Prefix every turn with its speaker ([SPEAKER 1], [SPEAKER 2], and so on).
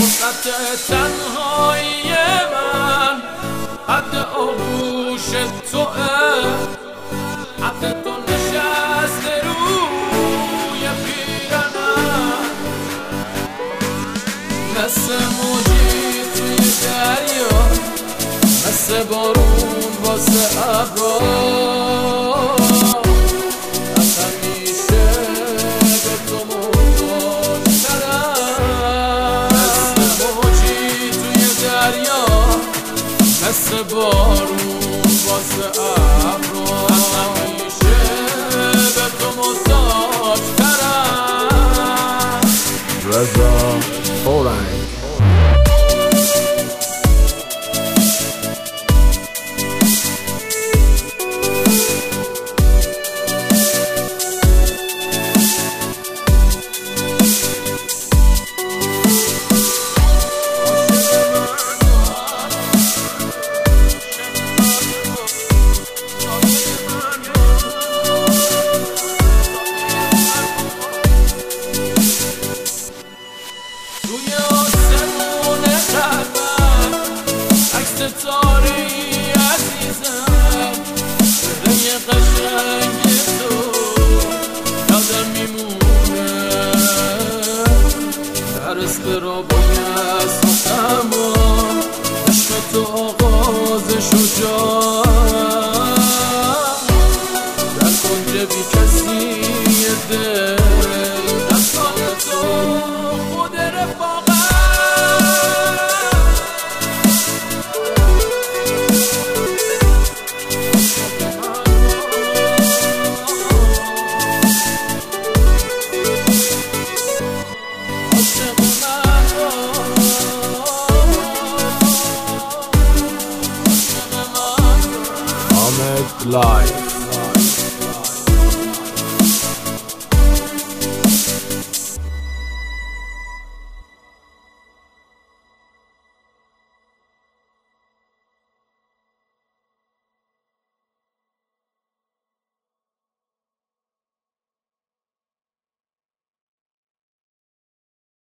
[SPEAKER 1] فرصت تنهایی من حد آغوش توه، حد تو نشسته روی پیرنم، مثل موجی توی دریا، مثل بارون واسه ابرا. همیشه به تو محتاج‌ترم، مثل موجی توی دریا، مثل بارون واسه ابرا. همیشه به تو محتاج‌ترم.
[SPEAKER 2] رضا اورنگ.
[SPEAKER 1] ستاره عزیزم، صدای قشنگ تو یادم میمونه. در اسپرابای سختم و عشق تو آغاز شجاع، در کنج بی کسی دل دستان تو خود رفاقت.
[SPEAKER 2] Live.